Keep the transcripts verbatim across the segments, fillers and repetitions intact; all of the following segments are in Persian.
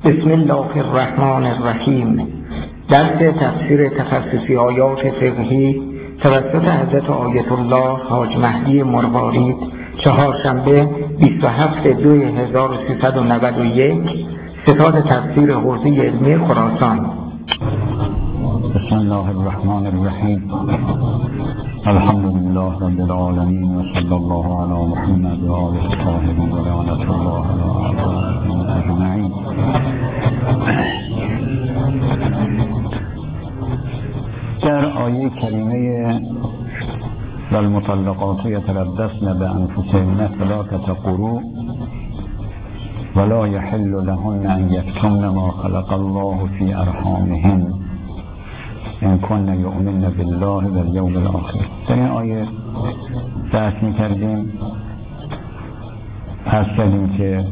بسم الله الرحمن الرحیم. درس تفسیر تخصصی آیات فقهی توسط حضرت آیت الله حاج مهدی مروارید، چهارشنبه بیست و هفتم دوی هزار و سیصد و نود و یک، ستاد تفسیر حوزه علمی خراسان. بسم الله الرحمن الرحیم. الحمد لله رب العالمین و صلی الله علی محمد و آله الطاهرین و لعنت الله علی اعدائهم اجمعین. در آیه کریمه والمطلقات یتربصن بانفسهن ثلاثة قروء ولا يحل لهن ان یکتمن ما خلق الله في ارحامهن ان کن یؤمن بالله و الیوم الاخر. در این آیه بحث می‌کردیم، پس کردیم که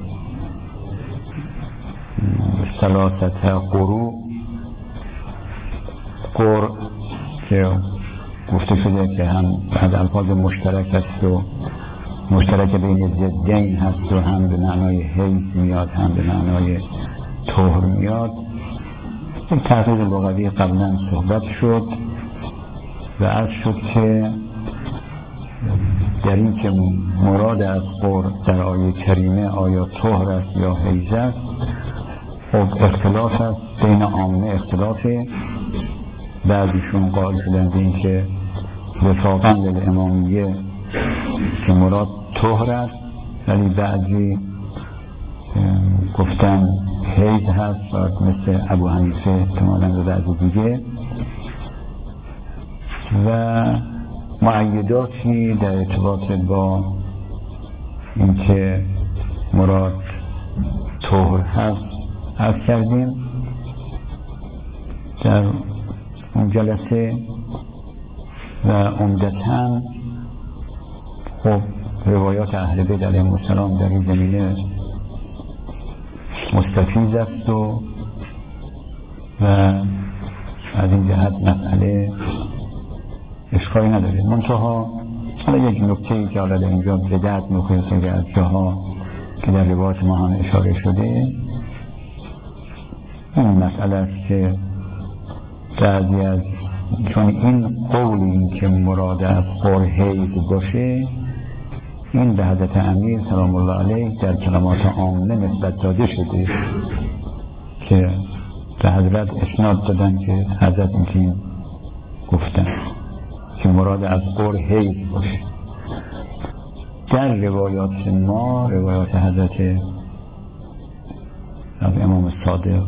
ثلاثة قروء، قرء که گفته شده که هم از الفاظ مشترک است و مشترک بین ضدین هست و هم به معنای حیض میاد هم به معنای طهر میاد. این تحقیق لغوی قبلا صحبت شد و عرض شد که در این که مراد از قرء در آیه کریمه آیا طهر است یا حیض است، خب اختلاف است بین عامه، اختلافه. بعضیشون قائل شدند این که وفاقا للامامیه که مراد طهر است، ولی بعضی گفتن حیض هست، مثل ابو حنیفه احتمالاً و بعضی دیگه. و مؤیداتی در ارتباط با اینکه مراد طهر هست عرض کردیم در اون جلسه. و عمدتاً خب روایات اهل بیت علیهم السلام در این زمینه مستفیض است و و از این جهت مسئله اشکالی نداره. منتها حالا یک نکته‌ای که حالا در اینجا به درد می‌خوره که از جاها که در روایات ما هم اشاره شده، این مسئله است که بعضی از چون این قول این که مراد از قرء حیض باشه، این به حضرت امیر سلام الله علیه در کلمات عامه نسبت داده شده که به حضرت اسناد دادن که حضرت این گفتن که مراد از قرء حیض باشه. در روایات ما، روایات حضرت از امام صادق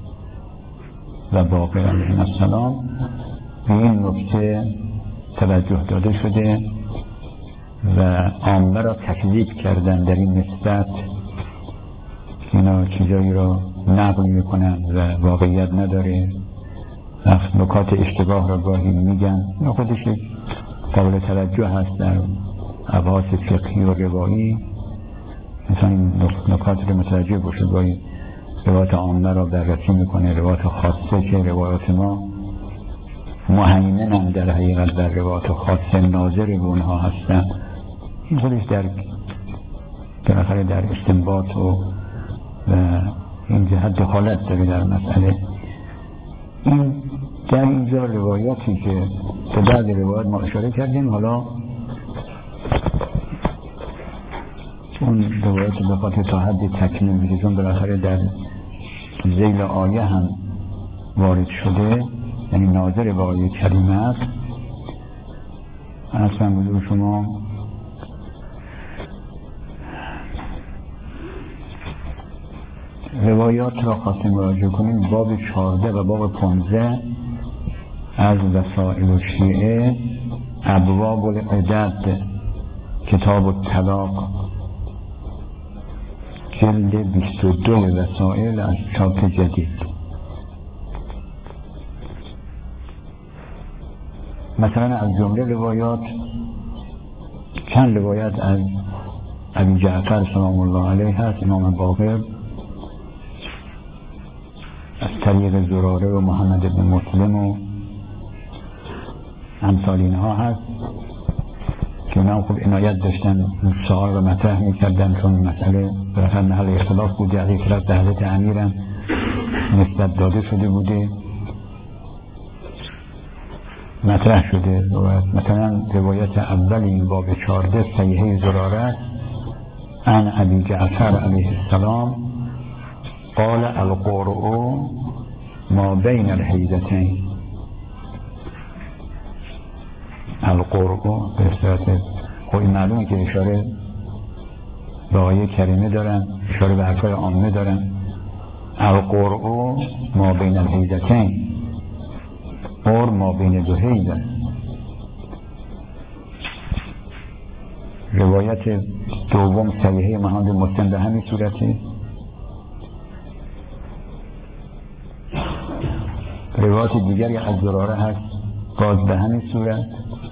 و باقر علیهم السلام، به این نکته توجه داده شده و عامه را تکذیب کردن در این نسبت که اینا چیزایی را نقل میکنن و واقعیت نداره، نکات اشتباه را گاهی میگن. اینا خودش قابل توجه هست در ابحاث فقهی و روایی، مثلا نکات رو متوجه باشه. گاهی روایات عامه را بررسی میکنه، روایات خاصه که روایات ما مهیمن هم در حقیقت در روایات خاصه ناظر به اونها هستن. این خودش در بالاخره در استنباط و این جهت دخالت داره در مسئله. این در اینجا روایاتی که به بعد روایات ما اشاره کردیم، حالا اون روایات به خاطر تا حد تکمیل میشه، چون بالاخره در ذیل آیه هم وارد شده، یعنی ناظر به آیه کریمه است. اصلا بزرگ شما روایات را خواستیم مراجعه کنیم. باب چهارده و باب پانزده از وسائل الشیعه، ابواب العدد، کتاب الطلاق، جلد بیست و دو وسائل از چاپ جدید. مثلا از جمله روایات چند روایت از ابی جعفر سلام الله علیه هست، امام باقر، از طریق زراره و محمد بن مسلم و امثال اینها هست که اینا خوب عنایت داشتن سوال رو مطرح میکردن، چون مسئله برای محل اختلاف بوده، از اختلاف به حضرت امیرم نسبت داده شده بوده، مطرح شده. مثلا روایت اول این باب چارده صحیحه زراره عن ابی جعفر علیه السلام قال القرء ما بین الحیضتین. القرء به صورت خوی معلومه که اشاره به آیه کریمه دارن، اشاره به حرفای عامه دارن. القرء ما بین الحیضتین، قر ما بین دو حیض است. روایت دوم صحیحه محمد مسلم به همین صورته. روایت دیگری از زراره هست باز به همین صورت.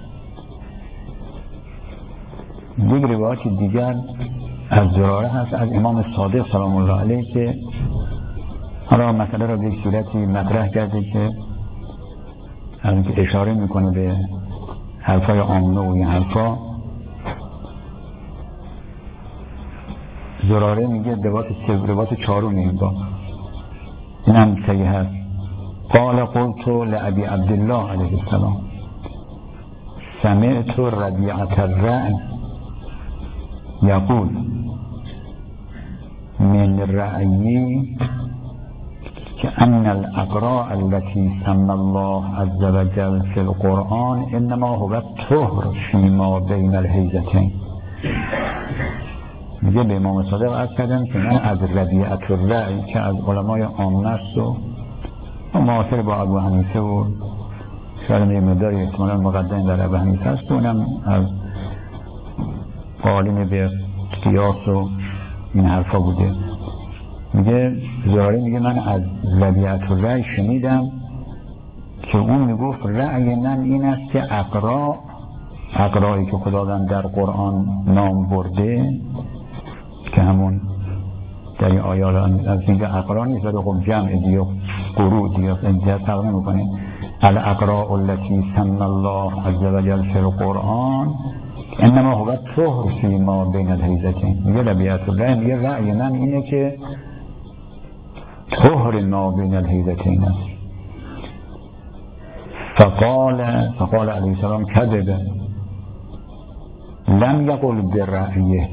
یک روایت دیگر از زراره هست از امام صادق سلام الله علیه که حالا مسئله را به یک صورتی مطرح کرده که اشاره میکنه به حرفای عامه و این حرفا. زراره میگه روایت چهارم این با این هم صحیح هست. قال قلت لأبي عبد الله علیه السلام سمعت ربيعة الرأي يقول من رأيي كأن الأقراء التي سمى الله عز وجل في القرآن إنما هو الطهر فيما بين الحيضتين. میگه به امام صادق عرض کردم که من از ربیعة الرأی که از علمای عامه است و معاصر با ابو حنیفه و شاید یه مقداری احتمالاً مقدم در ابو حنیفه است و اونم از قالین به قیاس و این حرفا بوده. میگه زراره میگه من از ربیعة الرأی شنیدم که اون میگفت رأی من این است که اقرا اقرایی که خداوند در قرآن نام برده که همون در این آیات از اینجا اقرا نیست ولی خب جمع دیگه قرو دیگه اینجا فرق نمیکنه. الاقراء التي سمى الله عز وجل في القرآن انما هو الطهر فيما بين الحيضتين. میگه ربیعة الرأی میگه رأی من اینه که طهر ما بین الحیضتین است. فقال فقال علیه السلام کذب لم یقل برأیه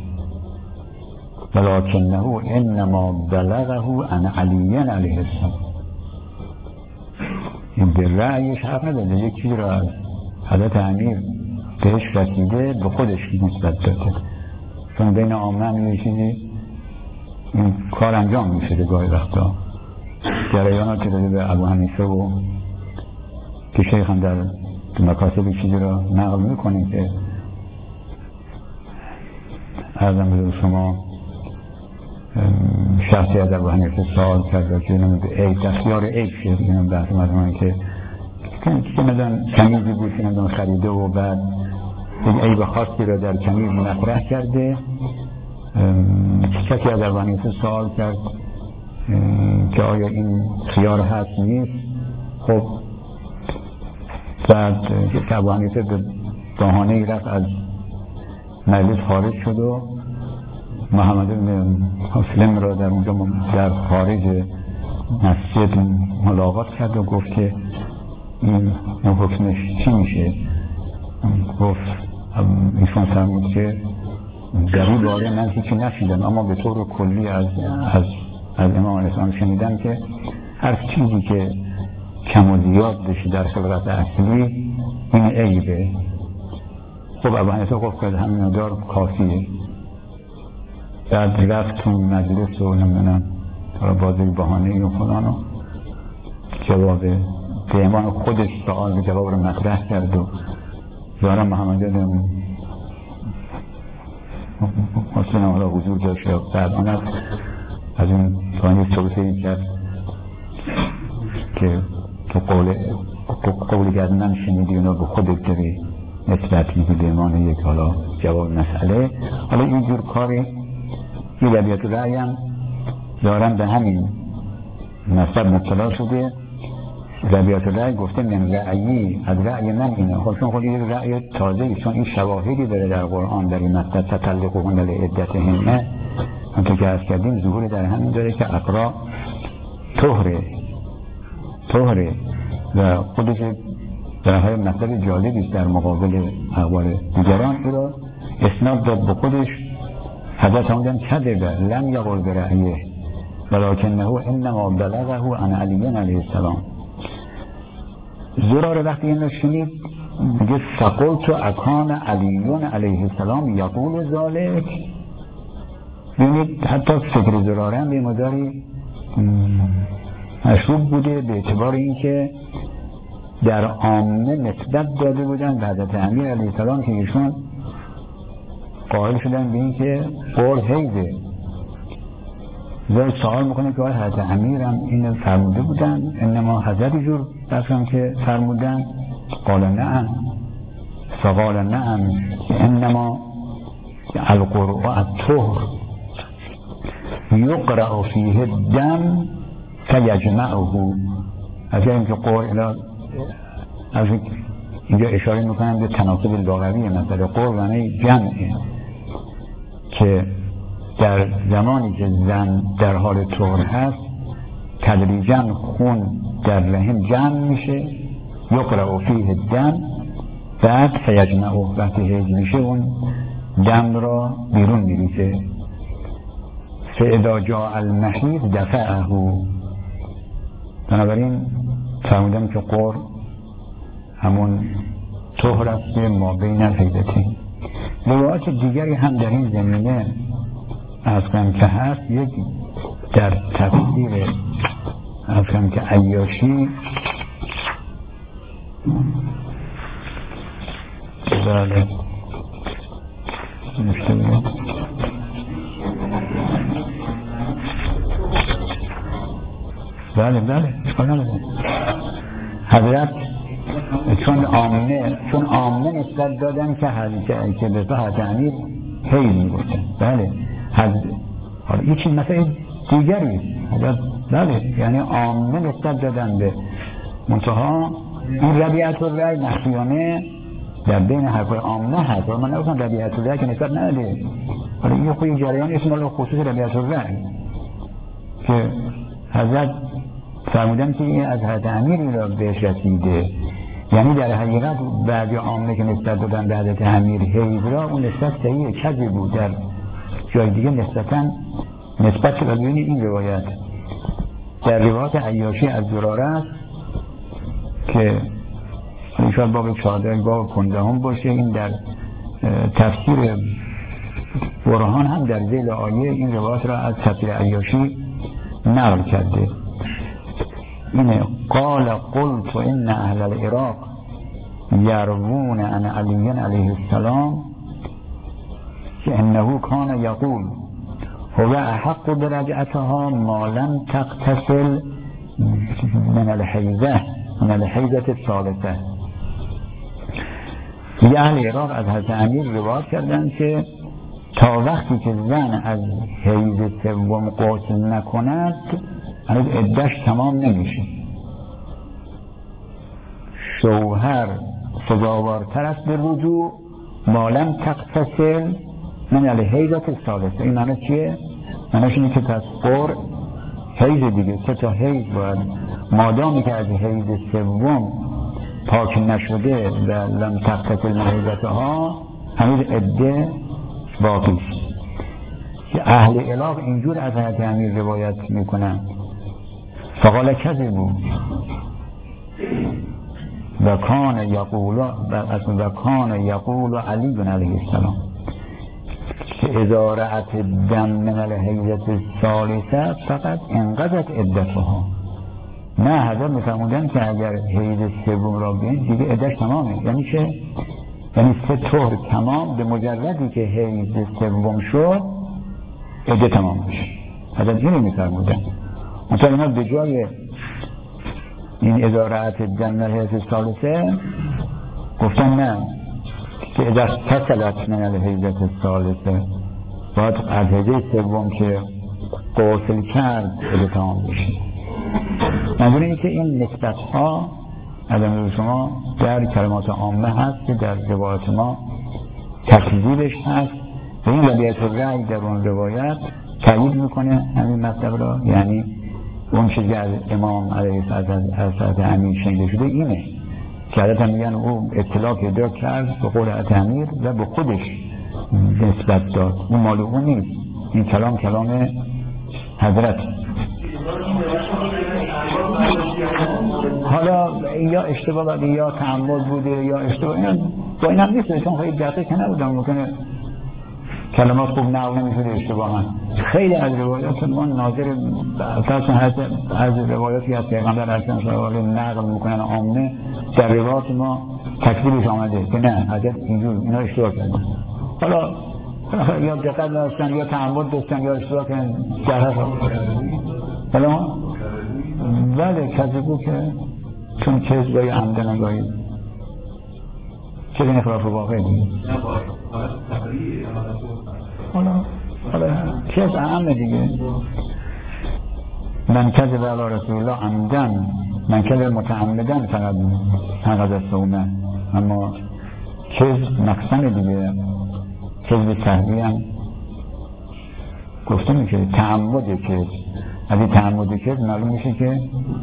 ولكنه انما بلغه عن علی علیه السلام. این به رأیش حق نداده، یک چیز را از حضرت امیر بهش رسیده به خودش نسبت داده، چون بین عامه یه چیزی این کار انجام میشه گاهی وقتا. جریانات که داده به ابو حنیفه و که شیخ هم در مکاسب چیزی را نقل میکنه که ارزم به شما شخصی از ابو حنیفه سوال کرد که اینم به عیب دستیار عیب شد، اینم بحث مردمان که که ندن کمیزی بود که ندن خریده و بعد این عیب خاصی را در کمیز مطرح کرده. کسی از ابو حنیفه سوال کرد که آیا این خیار هست نیست. خب بعد که ابو حنیفه به بهانه ای رفت از مجلس خارج شد و محمد بن مسلم را در اونجا در خارج مسجد ملاقات کرد و گفت که این حکمش چی میشه. گفت ایشون فرمود که در این باره من هیچی نشیدم، اما به طور کلی از از از امام علیه السلام شنیدم که هر چیزی که کم و زیاد بشه در خلقت اصلی این عیبه. خب ابو حنیفه گفت که همین مقدار کافیه. بعد رفت تو مجلس و نمیدونم بازی بهانه‌ای و فلان و جواب به امان خودش سوال به جواب رو مطرح کرد و ظاهرا محمد جان اصلا حالا حضور داشت و بعد آن از این پایین توصیه کرد که تو قول قولی که از من شنیدی اونا به خودت داری نسبت میدی به امان یک حالا جواب مسئله. حالا اینجور کاری این ربیعة الرأی هم دارن به همین مطلب مبتلا شده. ربیعت الرأی گفته من رأیی، از رأی من اینه. خب چون خود یک رأی تازه، چون این شواهدی داره در قرآن در این مطلب تطلقهن لعدتهن، همونطور که عرض کردیم ظهور در همین داره که اقرا طهره طهره و خودش در های مطلب جالبی در مقابل اقوال دیگران او را اسناد داد به خودش. حضرت آمدن کذبه لم یقل برأیه ولکنه انما بلغه عن علی علیه السلام. زراره وقتی این رو شنید میگه فقلت اکان علی علیه السلام یقول ذالک. ببینید حتی فکر زراره هم به مداری مشروب بوده به اعتبار اینکه در عامه نسبت داده بودن به حضرت امیر علیه السلام که ایشون قائل شدن به اینکه قول حیزه. زیر سوال میکنه که حضرت امیر هم این فرموده بودن، انما حضرت جور بسیم که فرمودن. قال نعم فقال نعم انما القرآن الطهر یقرأ فیه الدم فیجمعه. از اینکه قول از اینجا اشاره میکنم به تناسب لغوی مثلا قول معنی جمعه، که در زمانی که زن در حال طهر هست تدریجا خون در رحم جمع میشه، یقرأ فیه الدم، بعد فیجمعه، وقتی هیج میشه اون دم را بیرون میریزه. فاذا جاء المحیض دفعه. بنابراین فرمودن که قر همون طهر است ما بین الحیضتین. روایات دیگری هم در این زمینه از کنم که هست. یک در تفسیر از کنم که عیاشی بله نشته بله بله اشکال نداره. حضرت چون عامه چون عامه نسبت دادن که حضرت که به حضرت امیر حیض میگفتن. بله حضرت حالا این چیز مثلا دیگری حضرت بله یعنی عامه نسبت دادن به منتها این ربیعت الرأی مخفیانه در بین حرفای عامه هست. من نگفتم ربیعت الرأی که نسبت نده، حالا این خوی جریان اسم الله خصوص ربیعت الرأی که حضرت فرمودن که این از حضرت امیر را بهش رسیده. یعنی در حقیقت بعضی عامه که نسبت دادن به حضرت امیر حیض را اون نسبت صحیح کذب بود. در جای دیگه نسبتا نسبت که ببینی این روایت در روایت عیاشی از زراره است که انشاءالله باب چهارده باب پانزده هم باشه. این در تفسیر برهان هم در ذیل آیه این روایت را از تفسیر عیاشی نقل کرده. اینه قال قلت ان اهل العراق یروون عن علی علیه السلام که انه کان یقول هو احق برجعتها ما لم تغتسل من الحیضه من الحیضه الثالثه. یه اهل عراق از حضرت امیر روایت کردن که تا وقتی که زن از حیض سوم غسل نکند هنوز عده‌اش تمام نمیشه. شوهر سزاوارتر است به رجوع ما لم تغتسل من الحیضه الثالثه. این معنی چیه؟ معنیش اینه که پس قر حیض دیگه سه تا حیض باید مادامی که از حیض سوم پاک نشده و لم تغتسل من حیضتها هنوز عده باقی است. که اهل عراق اینجور از حضرت امیر روایت میکنن. فقال کذبوا و کان یقول و کان یقول علی علیه السلام که اذا رأت الدم من الحیضة الثالثه فقط انقضت عدتها. نه حضرت میفرمودن که اگر حیض سوم را بین دیگه عده‌اش تمامه. یعنی چه؟ یعنی سه طهر تمام به مجردی که حیض سوم شد عده تمام میشه. حضرت اینو میفرمودن. مثلا اینا به جای این اذا رأت الدم من الحیضة الثالثه گفتن نه که اذا اغتسلت من الحیضة الثالثه باید از حیض سوم که غسل کرد عده تمام بشه. منظور اینه که این نسبت ها از امروز شما در کلمات عامه هست که در روایت ما تکذیبش هست و این ولیت الرأی در اون روایت تایید میکنه همین مطلب را. یعنی اون چیزی از امام علیه السلام امیر شنیده شده اینه که حضرت میگن او اطلاع پیدا کرد به قول حضرت امیر و به خودش نسبت داد، اون مال اون نیست، این کلام کلام حضرت. حالا یا اشتباه بوده یا تعمد بوده یا اشتباه، اینا با این هم نیست، چون خیلی دقیق که نبودم ممکنه کلمات خوب نقل نمیشده اشتباه هم. خیلی از روایات ما ناظر اساسا از روایاتی از پیغمبر اکرم صلی الله علیه و آله نقل میکنن عامه، در روایات ما تکذیبش آمده که نه حضرت اینجور اینا اشتباه کردن. حالا یا دقت داشتن یا تعمد داشتن یا اشتباه کردن در هر حال. حالا بله کذبو که چون کذب یا عمدن گاهی چه این خلاف واقعی دیگه. حالا حالا کذب اهمه دیگه. من کذب علی رسول الله عمدن، من کذب متعمدن فقط حقد الصومه، اما کذب مقصن دیگه. کذب سهوی هم گفته میشه تعمد کذب. از این تعمد کذب معلوم میشه که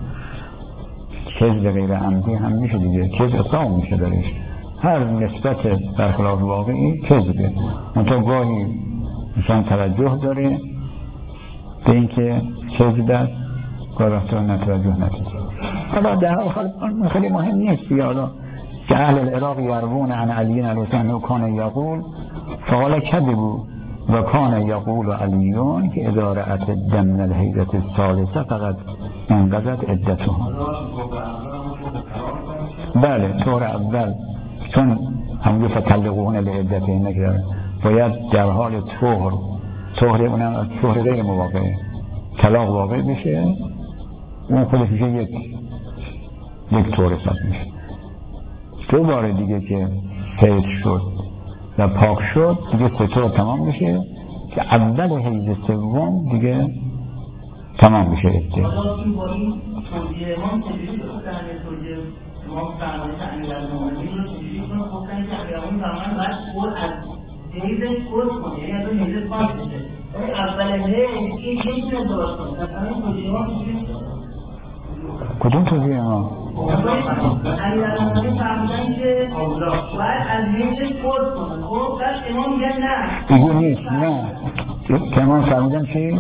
کذب غیر عمدی هم میشه دیگه، کذب اصلا میشه درش. هر نسبت برخلاف واقعی کذبه، منطقه گاهی انسان توجه داره به این که کذب است، گاهی وقتا نتوجه نتوجه. حالا در حال خیلی مهم نیست حالا که اهل العراق یروون عن علی علیه السلام کان یقول فقال کذبوا و کان یقول علیون که اذا رأت الدم من الحیضة الثالثه فقط انقضت عدتها. بله طور اول چون همونجور فتلقوهن لعدتهن نکرد باید در حال طهر، طهر اونم از طهر غیر مواقعه طلاق واقع بشه، اون خودش میشه یک یک طهر حساب میشه. دو بار دیگه که حیض شد و پاک شد دیگه سه طور تمام میشه که اول حیض سوم دیگه تمام میشه عده. ما فرمایش امیرالمومنین رو چجوری کنه گفتن که امیرالمومنین فرمان باید خود از حیضش خود کنه، یعنی از اون حیضش پاک بشه، ولی اول حیض این نمیتونه درست کنه. مثلا این توجیه ما چجوری کدوم توجیه ما؟ امیرالمومنین فرمودن که باید از حیضش خود کنه، خب بعد امام میگن نه دیگه نیست. نه که امام فرمودن چی؟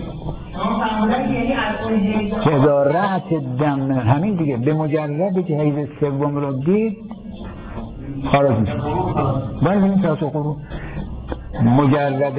که ادارت دم همین دیگه به مجرد که حیض سوم رو دید خارج میشه. باید ببینیم تاسو رو مجرد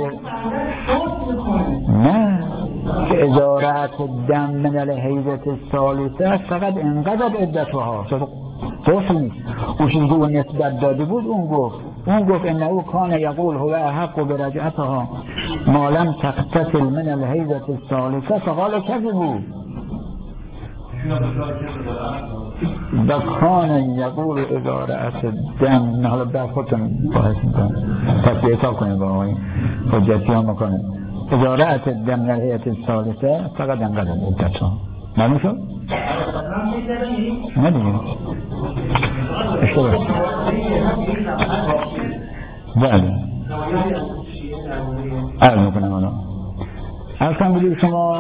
نه که ادارت دم من الحیضة الثالثه فقط انقضت عدتها درست نیست. اون چیزی که اون نسبت داده بود اون گفت اون گفت انه کان یقول هو احق برجعتها ما لم تغتسل من الحیضة الثالثه فقال کذبوا و کان یقول اذا رأت الدم. حالا در خودتون باعث میکنم پس احساب کنید با آقای حجتی ها میکنه اذا رأت الدم من الحیضة الثالثه فقط انقضت عدتها. معلوم شد؟ نه دیگه اشتباه. بله عرض میکنم حالا عرض کنم بودید شما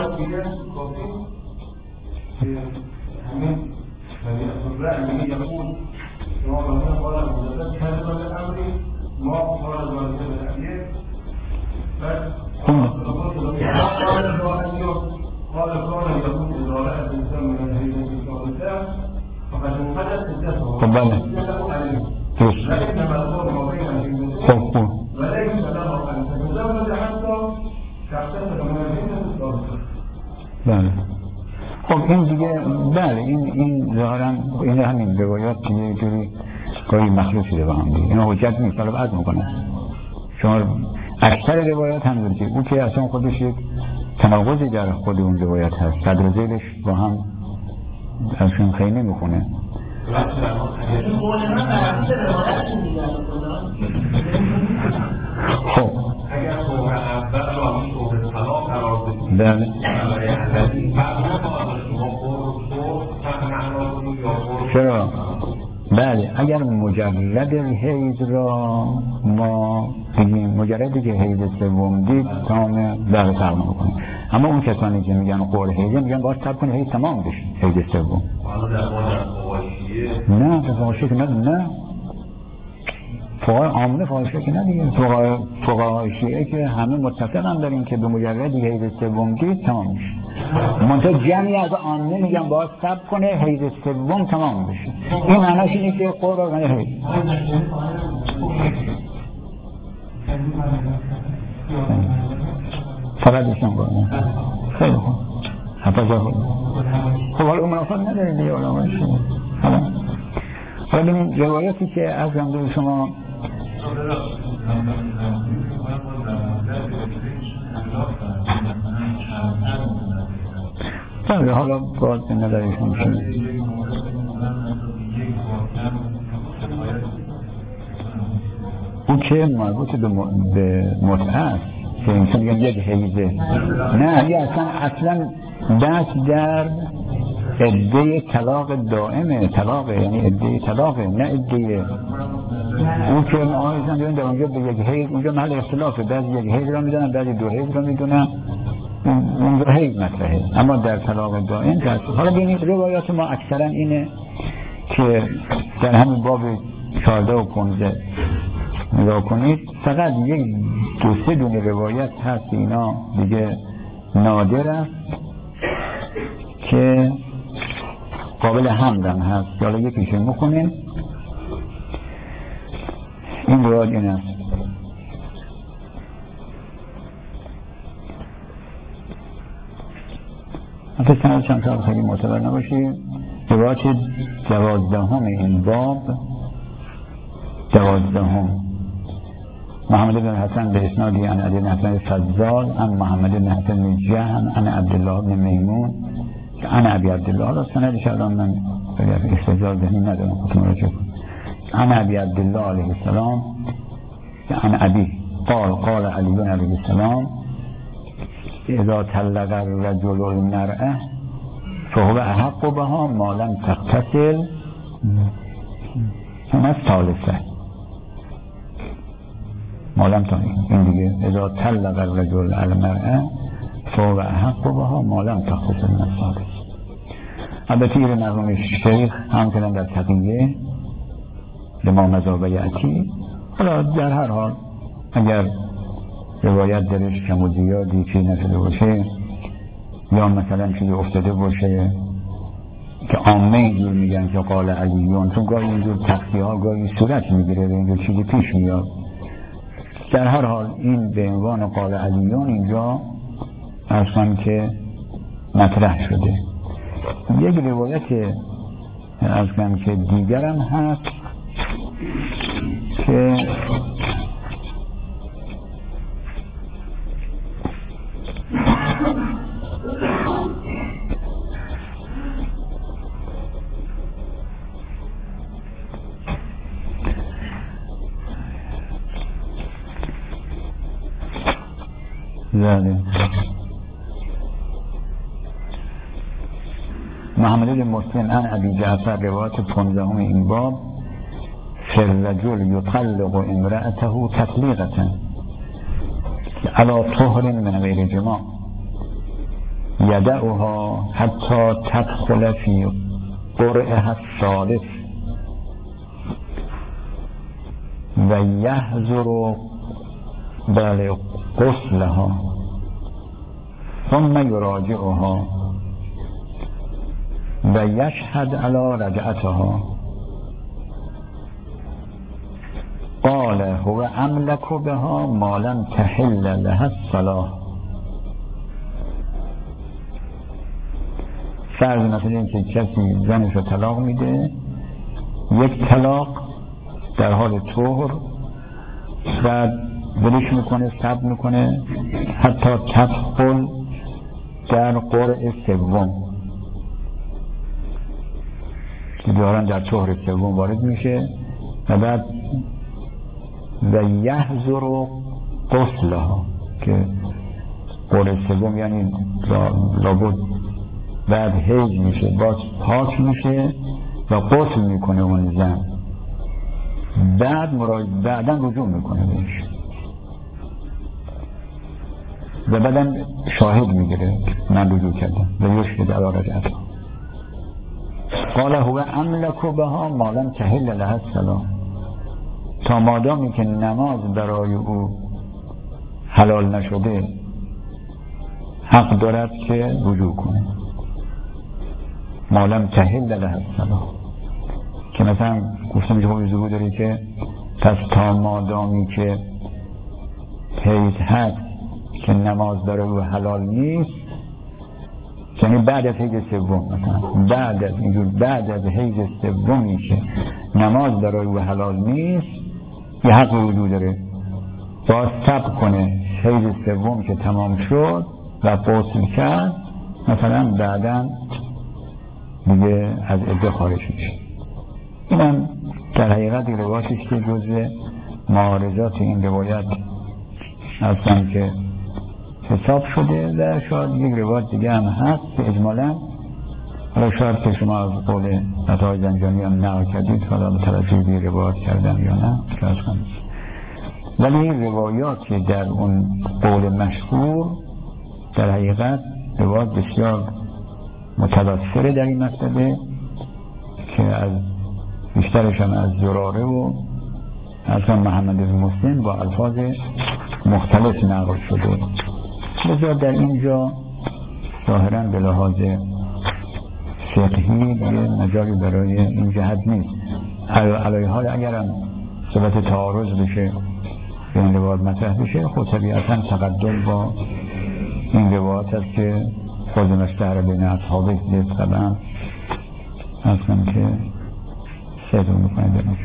قال كان يقول إذا رأت الدم من الحيضة الثالثة فقد انقضت عدتها. طب بله لكن الأمر ما بين الحيضتين وليس له أن تتزوج حتى تغتسل من الحيضة الثالثة. بله خب این دیگه بله این این ظاهرا این همین روایات یه جوری گاهی مخلوط شده با هم دیگه، اینا حجت نیست. حالا عرض میکنم شما اکثر روایات هم دارید اون که اصلا خودش یک تناقضی در خود اون روایت هست، صدر و ذیلش با هم ازشون خیلی نمیخونه. خب اگر طور اول را این طور طلاق قرار بدید بله برای احلدی بعد ما شما خود بله اگر مجرد حیض را ما بگیم مجردی که حیض سوم دید تمام در فرق میکنه، اما اون کسانی که میگن قول حیضه میگن باید صبر کنه حیض تمام بشه حیض سوم. نه به فحاشیه که نه نه فقهای عامه فحاشیه که نه دیگه، فقهای شیعه که همه متفقن در این که به مجردی حیض سوم دید تمام میشه، منتها جمعی از عامه میگن باید صبر کنه حیض سوم تمام بشه. این معنیش اینه که قول را کنه حیض فقط ایشان کنه. خیلی خوب حتی جا خود خب حالا اون منافق نداره دیگه علامه شما. حالا ببینید روایتی که از رمضان شما بله حالا باز به نظرشون شد اون که مربوط به متعه است که انسان میگن یک حیزه، نه یه اصلا اصلا دست در عده طلاق دائمه، طلاق یعنی عده طلاقه نه عده اون که آیزن بیان در اونجا به یک حیز، اونجا محل اختلافه، بعضی یک حیز را میدونن بعضی دو حیز را میدونن، اونجا حیز مطرحه، اما در طلاق دائم دست. حالا ببینید روایات ما اکثرا اینه که در همین باب چهارده و پانزده نگاه کنید فقط یک دو سه دونه روایت هست اینا دیگه نادر است که قابل حملم هست. حالا یکیشه میکنیم این روایت این است حتی سند چند سال خیلی معتبر نباشی. روایت دوازدهم این باب دوازدهم محمد بن حسن به اسنادی عن علی بن حسن فضال عن محمد بن حسن جهن عن عبدالله بن میمون عن ابی عبدالله. را سندش الان من استجال ذهنی ندارم خودم راجع کنم. عن ابی عبدالله علیه السلام عن ابی قال قال علی بن علیه السلام اذا طلق الرجل المرأة فهو احق بها ما لم تغتسل ثم الثالثه مالم تا این دیگه اذا طلق الرجل المرأة فهو احق بها مالم تغتسل من الثالث. البته این مرحوم شیخ همچنان در تقیه لما مذا یأتی. حالا در هر حال اگر روایت درش کم و زیادی چیز نشده باشه یا مثلا چیزی افتاده باشه که عامه اینجور میگن که قال علیون، چون گاهی اینجور تقیه ها گاهی صورت میگیره و اینجور چیزی پیش میاد، در هر حال این به عنوان قال علیون اینجا اصلا که مطرح شده. یک روایت اصلا که دیگرم هست که زاده محمد بن مسلم عن ابی جعفر روایت پانزدهم این باب فالرجل یطلق امرأته تطلیقة علی طهر من غیر جماع یدعها حتی تدخل فی قرعها الثالث و یحذر بل غسلها ثم یراجعها و یشهد علی رجعتها. قال هو املک بها ما لم تحل لها الصلاة. فرض مثلا این که کسی زنش رو طلاق میده، یک طلاق در حال طهر، بعد ولش میکنه صبر میکنه حتی تدخل در قرع سوم که دارن در طهر سوم وارد میشه و بعد و یحذر غسلها که قرع سوم یعنی لابد بعد حیض میشه باز پاک میشه و قتل میکنه اون زن، بعد مرا... بعدا رجوع میکنه بهش و بعدا شاهد میگیره من رجوع کردم و یشهد علی رجعته. قال هو املک بها ما لم تحل لها الصلاة، تا مادامی که نماز برای او حلال نشده حق دارد که رجوع کنه. ما لم تحل لها الصلاة، که مثلا گفته میشه وضوع داری که پس تا مادامی که حیض هست که نماز برای او حلال نیست، یعنی بعد از حیض سوم، مثلا بعد از اینجور بعد از حیض سومی که نماز برای او حلال نیست یه حق وجود داره، باید صبر کنه حیض سوم که تمام شد و غسل کرد، مثلا بعدا دیگه از عده خارج میشه. اینم در حقیقت روایتی که جزء معارضات این روایت هستن که حساب شده و شاید یک روایت دیگه هم هست که اجمالا حالا شاید که شما از قول نتای زنجانی هم نقل کردید، حالا متوجه به روایت کردم یا نه که از کنید، ولی این روایات که در اون قول مشهور در حقیقت روایت بسیار متوسره در این مسئله که از بیشترش هم از زراره و اصلا محمد بن مسلم با الفاظ مختلف نقل شده. لذا در اینجا ظاهرا به لحاظ فقهی دیگه مجالی برای این جهت نیست. علیه حال اگر هم صورت تعارض بشه به این روایت مطرح بشه، خود طبیعتا تقدم با این روایت است که خود مستحر بین اصحابه لیست طبعا اصلا که سیدون میکنه دارمشون.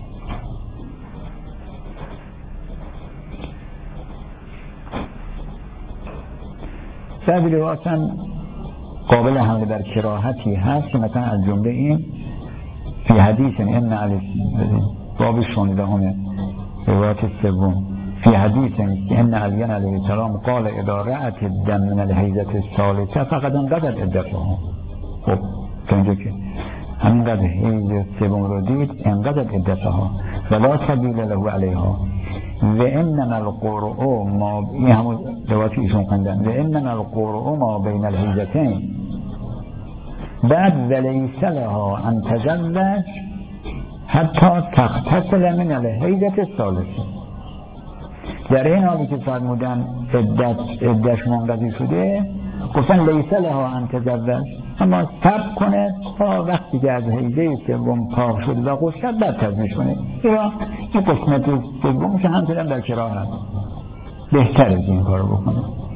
بعضی روایات هم قابل حمل بر کراهتی هست که مثلا از جمله این فی حدیث ان علی باب شانزده همه روایت سوم فی حدیث ان علی علیه السلام قال اذا رأت الدم من الحیضة الثالثة فقد انقضت عدتها. خب تا اینجا که همینقدر حیض سوم رو دید انقضت عدتها ولا سبیل له علیها و انما القرء ما این همون روایتی ایشون خوندن و انما القرء ما بین الحیضتین بعد ولیس لها ان تزوج حتی تغتسل من الحیضة الثالثة. در این حالی که فرمودن عدتش منقضی شده گفتن لیس لها ان تزوج، اما صبر کنه تا وقتی که از حیضه سوم پاک شد و غسل بعد تزویج کنه. یا این قسمت سوم که همچنان در کراهت بهتر از این کارو بکنه.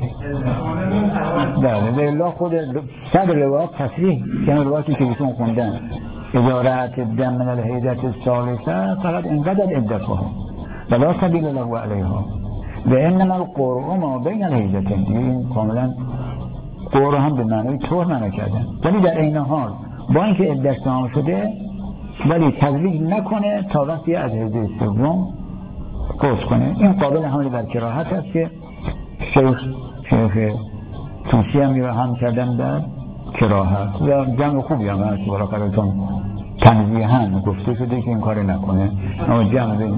بله الله خود صد روایت تصریح که روایتی که ایشون خوندن اذا رأت الدم من الحیضة الثالثة فقط انقضت عدتها ولا سبیل له علیها و انما القرء ما بین الحیضتین. این کاملا قرء هم به معنی طور معنا کردن، ولی در این حال با اینکه عدتش تمام شده ولی تزویج نکنه تا وقتی از حیضه سوم غسل کنه. این قابل حمل بر کراهت است که شیخ شیخ توسی هم رو هم کردن در کراهت و جمع خوبی هم هست برای قرارتون تنزیحاً گفته شده که این کار نکنه، اما جمع بین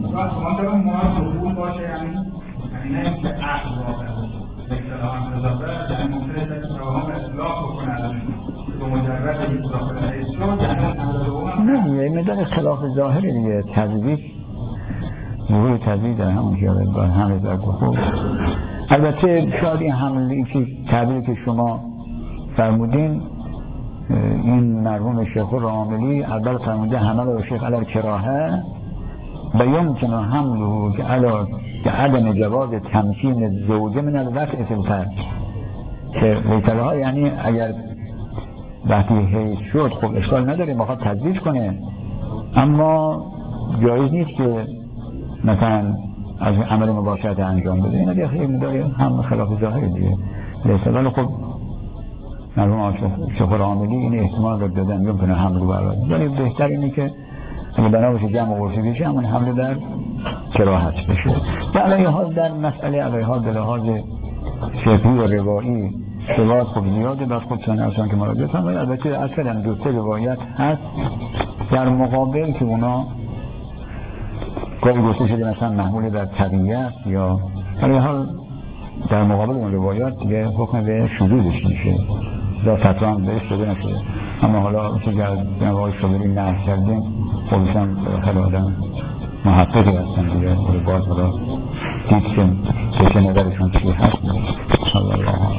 نه یه مدار خلاف ظاهره دیگه. تزویج ظهور تزویج در همون جاوید با همه در خوب. البته شاید این حملی که تعبیری که شما فرمودین این مرحوم شیخ العاملی اول فرموده حمل و شیخ علی کراهه و یمکن حمله که علا که عدم جواز تمکین زوجه من الوقت فی که ویتله ها یعنی اگر وقتی حیض شد خب اشکال نداره میخواد تزویج کنه، اما جایز نیست که مثلا از عمل مباشرت انجام بده. این دیگه خیلی مداره هم خلاف ظاهر دیگه لیسه. ولی خب مرحوم شیخ العاملی این احتمال رو دادن یمکنه حمل رو برد، ولی بهتر اینه که اگه بنا باشه جمع ورسی بشه همون حمل در کراهت بشه. و علیه حال در مسئله علیه حال به لحاظ فقهی و روایی روایت خب زیاده، بعد خود سنه اصلا که مراجعه هم البته اصلا دو سه روایت هست در مقابل که اونا گاهی گفته شده مثلا محمول بر طبیعت یا برای حال در مقابل اون روایات دیگه حکم به شذوذش میشه یا فتوا هم بهش داده نشده. اما حالا چه جناب آقای شاگری نقل کردیم خودشان خیلی آدم محققی هستن دیگه باید حالا دید که چه نظرشون چی هست. الله